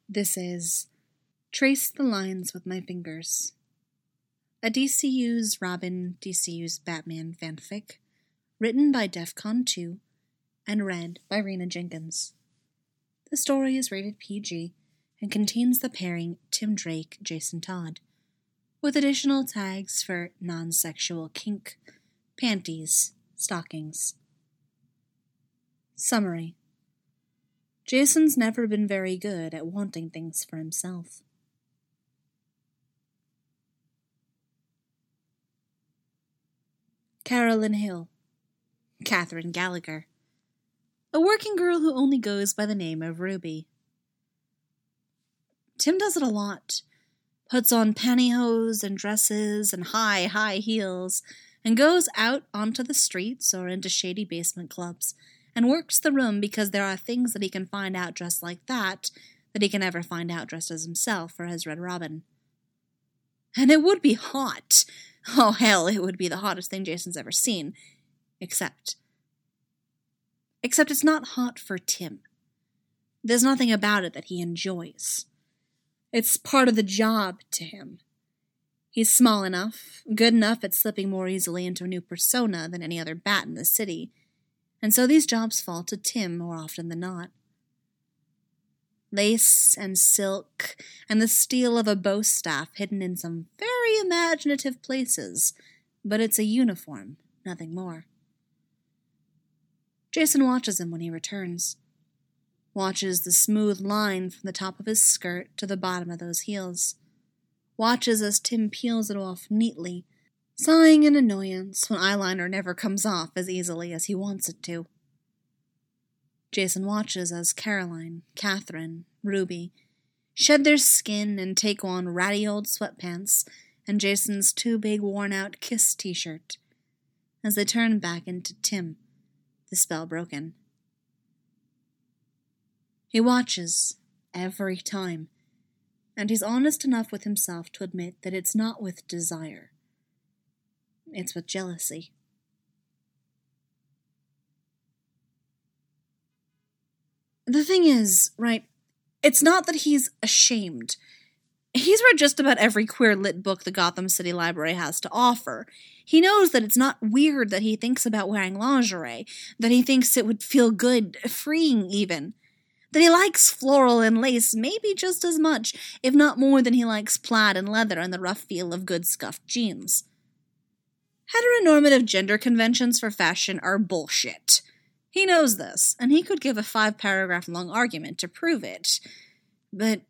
This is Trace the Lines with My Fingers, a DCU's Robin, DCU's Batman fanfic, written by Defcon 2 and read by Rena Jenkins. The story is rated PG and contains the pairing Tim Drake, Jason Todd, with additional tags for non-sexual kink, panties, stockings. Summary. Jason's never been very good at wanting things for himself. Carolyn Hill, Catherine Gallagher, a working girl who only goes by the name of Ruby. Tim does it a lot, puts on pantyhose and dresses and high heels, and goes out onto the streets or into shady basement clubs, and works the room because there are things that he can find out dressed like that he can never find out dressed as himself or as Red Robin. And it would be hot. Oh, hell, it would be the hottest thing Jason's ever seen. Except it's not hot for Tim. There's nothing about it that he enjoys. It's part of the job to him. He's small enough, good enough at slipping more easily into a new persona than any other bat in the city, and so these jobs fall to Tim more often than not. Lace and silk and the steel of a bow staff hidden in some very imaginative places, but it's a uniform, nothing more. Jason watches him when he returns. Watches the smooth line from the top of his skirt to the bottom of those heels. Watches as Tim peels it off neatly, sighing in annoyance when eyeliner never comes off as easily as he wants it to. Jason watches as Caroline, Catherine, Ruby shed their skin and take on ratty old sweatpants and Jason's too big worn-out Kiss t-shirt as they turn back into Tim, the spell broken. He watches every time, and he's honest enough with himself to admit that it's not with desire. It's with jealousy. The thing is, right, it's not that he's ashamed. He's read just about every queer lit book the Gotham City Library has to offer. He knows that it's not weird that he thinks about wearing lingerie, that he thinks it would feel good, freeing even. That he likes floral and lace maybe just as much, if not more than he likes plaid and leather and the rough feel of good scuffed jeans. Heteronormative gender conventions for fashion are bullshit. He knows this, and he could give a 5-paragraph-long argument to prove it. But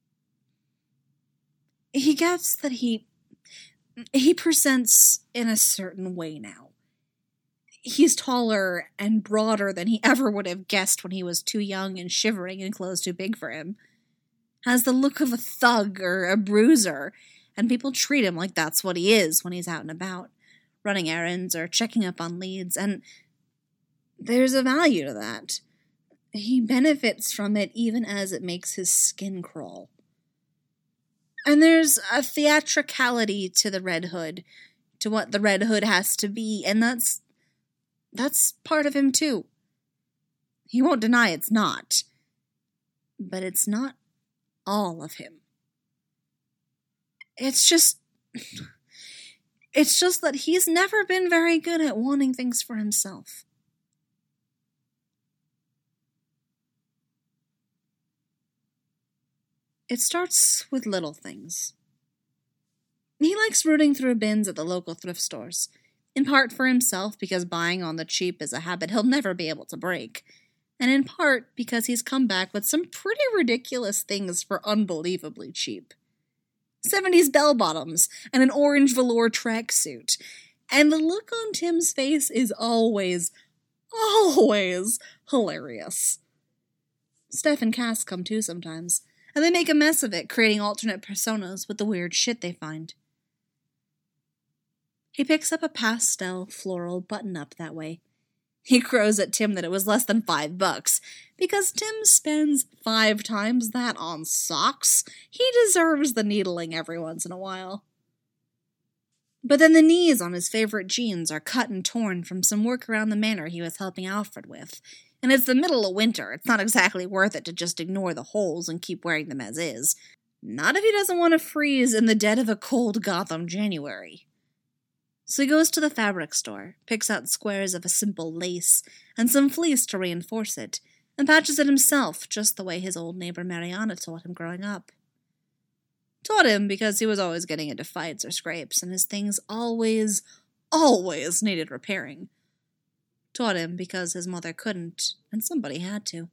he gets that he presents in a certain way now. He's taller and broader than he ever would have guessed when he was too young and shivering in clothes too big for him. Has the look of a thug or a bruiser, and people treat him like that's what he is when he's out and about, running errands or checking up on leads, and there's a value to that. He benefits from it even as it makes his skin crawl. And there's a theatricality to the Red Hood, to what the Red Hood has to be, and that's part of him too. He won't deny it's not. But it's not all of him. It's just that he's never been very good at wanting things for himself. It starts with little things. He likes rooting through bins at the local thrift stores, in part for himself because buying on the cheap is a habit he'll never be able to break, and in part because he's come back with some pretty ridiculous things for unbelievably cheap. 70s bell-bottoms and an orange velour tracksuit, and the look on Tim's face is always hilarious. Steph and Cass come too sometimes, and they make a mess of it, creating alternate personas with the weird shit they find. He picks up a pastel floral button-up that way. He crows at Tim that it was less than $5, because Tim spends 5 times that on socks. He deserves the needling every once in a while. But then the knees on his favorite jeans are cut and torn from some work around the manor he was helping Alfred with, And it's the middle of winter. It's not exactly worth it to just ignore the holes and keep wearing them as is. Not if he doesn't want to freeze in the dead of a cold Gotham January. So he goes to the fabric store, picks out squares of a simple lace and some fleece to reinforce it, and patches it himself just the way his old neighbor Mariana taught him growing up. Taught him because he was always getting into fights or scrapes, and his things always needed repairing. Taught him because his mother couldn't, and somebody had to.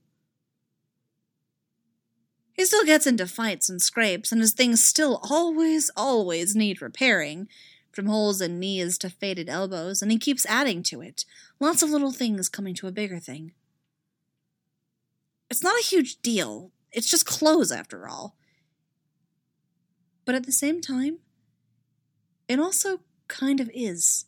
He still gets into fights and scrapes, and his things still always need repairing, from holes in knees to faded elbows, and he keeps adding to it, lots of little things coming to a bigger thing. It's not a huge deal, it's just clothes after all. But at the same time, it also kind of is.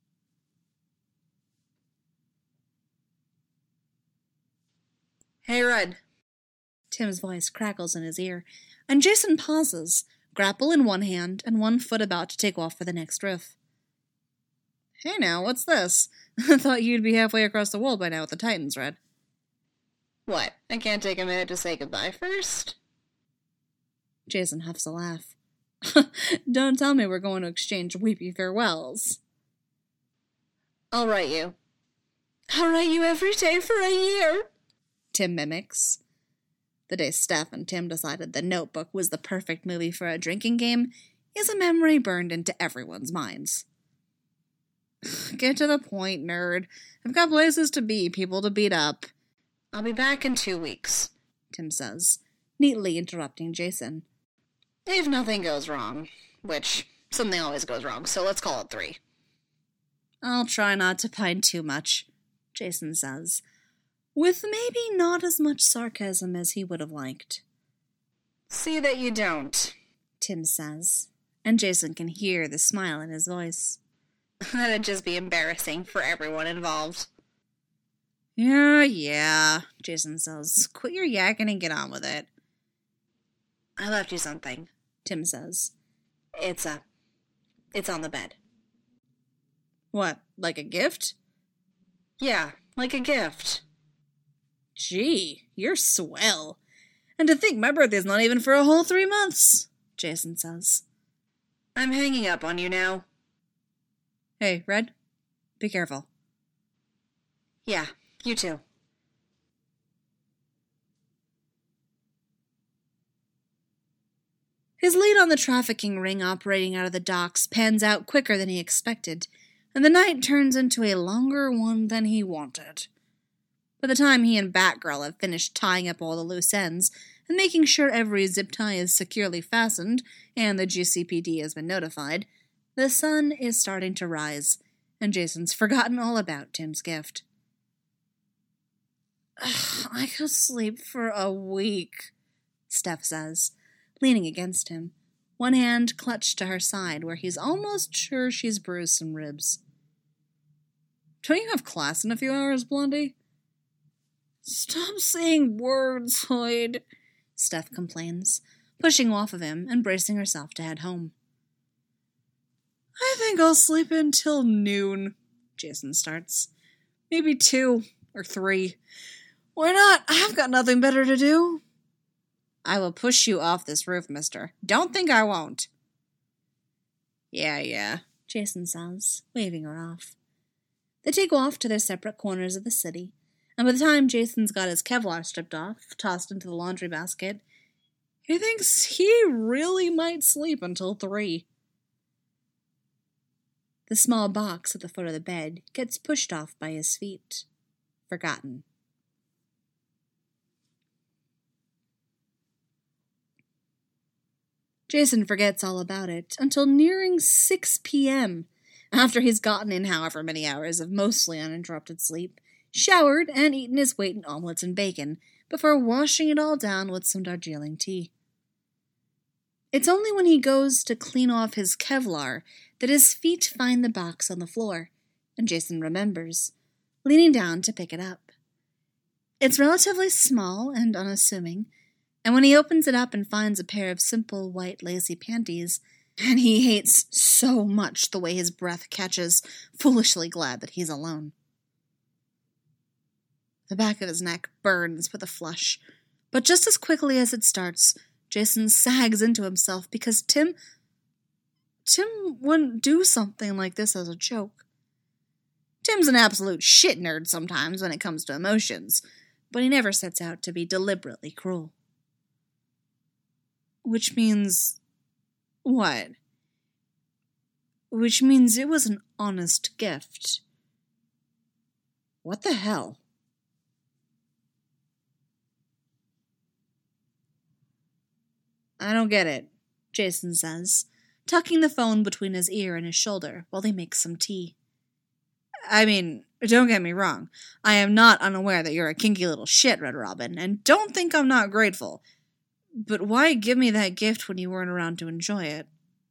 Hey, Red. Tim's voice crackles in his ear, and Jason pauses, grapple in one hand and one foot about to take off for the next roof. Hey now, what's this? I thought you'd be halfway across the world by now with the Titans, Red. What, I can't take a minute to say goodbye first? Jason huffs a laugh. Don't tell me we're going to exchange weepy farewells. I'll write you. I'll write you every day for a year, Tim mimics. The day Steph and Tim decided The Notebook was the perfect movie for a drinking game is a memory burned into everyone's minds. Get to the point, nerd. I've got places to be, people to beat up. I'll be back in 2 weeks, Tim says, neatly interrupting Jason. If nothing goes wrong, which something always goes wrong, so let's call it 3. I'll try not to pine too much, Jason says, with maybe not as much sarcasm as he would have liked. See that you don't, Tim says, and Jason can hear the smile in his voice. That'd just be embarrassing for everyone involved. Yeah, Jason says. Quit your yakking and get on with it. I left you something, Tim says. It's on the bed. What, like a gift? Yeah, like a gift. Gee, you're swell. And to think my birthday's not even for a whole 3 months, Jason says. I'm hanging up on you now. Hey, Red, be careful. Yeah, you too. His lead on the trafficking ring operating out of the docks pans out quicker than he expected, and the night turns into a longer one than he wanted. By the time he and Batgirl have finished tying up all the loose ends and making sure every zip tie is securely fastened and the GCPD has been notified, the sun is starting to rise, and Jason's forgotten all about Tim's gift. I could sleep for a week, Steph says, leaning against him, one hand clutched to her side where he's almost sure she's bruised some ribs. Don't you have class in a few hours, Blondie? Stop saying words, Hoyd, Steph complains, pushing off of him and bracing herself to head home. I think I'll sleep until noon, Jason starts. Maybe 2 or 3. Why not? I've got nothing better to do. I will push you off this roof, mister. Don't think I won't. Yeah, Jason says, waving her off. They take off to their separate corners of the city, and by the time Jason's got his Kevlar stripped off, tossed into the laundry basket, he thinks he really might sleep until 3. The small box at the foot of the bed gets pushed off by his feet. Forgotten. Jason forgets all about it until nearing 6 p.m., after he's gotten in however many hours of mostly uninterrupted sleep, showered, and eaten his weight in omelets and bacon, before washing it all down with some Darjeeling tea. It's only when he goes to clean off his Kevlar that his feet find the box on the floor, and Jason remembers, leaning down to pick it up. It's relatively small and unassuming, and when he opens it up and finds a pair of simple white lacy panties, and he hates so much the way his breath catches, foolishly glad that he's alone. The back of his neck burns with a flush, but just as quickly as it starts, Jason sags into himself because Tim wouldn't do something like this as a joke. Tim's an absolute shit nerd sometimes when it comes to emotions, but he never sets out to be deliberately cruel. Which means... what? Which means it was an honest gift. What the hell? I don't get it, Jason says, tucking the phone between his ear and his shoulder while he makes some tea. I mean, don't get me wrong. I am not unaware that you're a kinky little shit, Red Robin, and don't think I'm not grateful. But why give me that gift when you weren't around to enjoy it?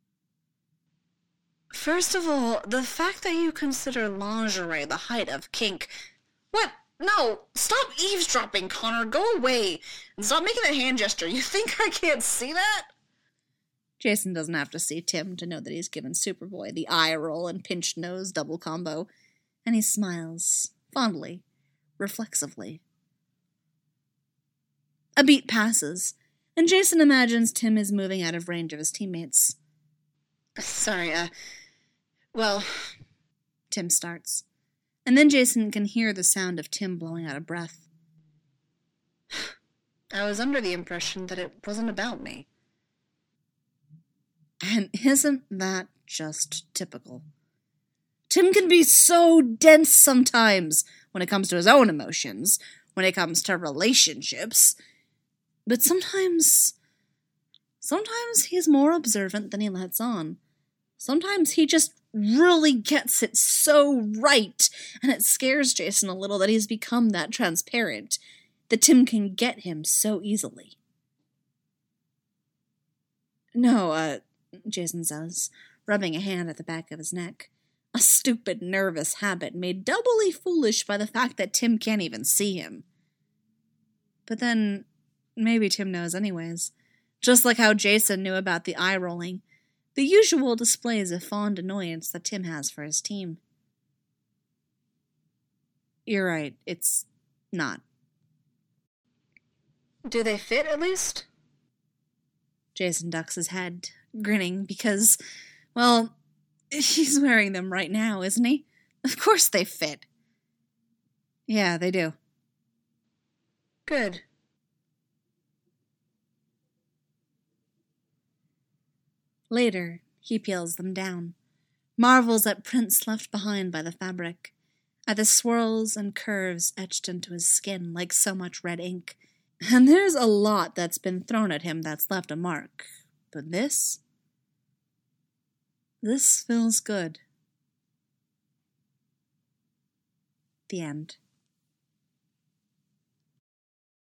First of all, the fact that you consider lingerie the height of kink... What? No! Stop eavesdropping, Connor! Go away! And stop making that hand gesture! You think I can't see that? Jason doesn't have to see Tim to know that he's given Superboy the eye roll and pinched nose double combo, and he smiles, fondly, reflexively. A beat passes, and Jason imagines Tim is moving out of range of his teammates. Sorry, well... Tim starts, and then Jason can hear the sound of Tim blowing out a breath. I was under the impression that it wasn't about me. And isn't that just typical? Tim can be so dense sometimes when it comes to his own emotions, when it comes to relationships, but sometimes he's more observant than he lets on. Sometimes he just really gets it so right, and it scares Jason a little that he's become that transparent, that Tim can get him so easily. No, Jason says, rubbing a hand at the back of his neck. A stupid, nervous habit made doubly foolish by the fact that Tim can't even see him. But then, maybe Tim knows anyways. Just like how Jason knew about the eye rolling, the usual displays of fond annoyance that Tim has for his team. You're right, it's not. Do they fit, at least? Jason ducks his head, grinning, because, well, he's wearing them right now, isn't he? Of course they fit. Yeah, they do. Good. Later, he peels them down, marvels at prints left behind by the fabric, at the swirls and curves etched into his skin like so much red ink. And there's a lot that's been thrown at him that's left a mark. But this feels good. The end.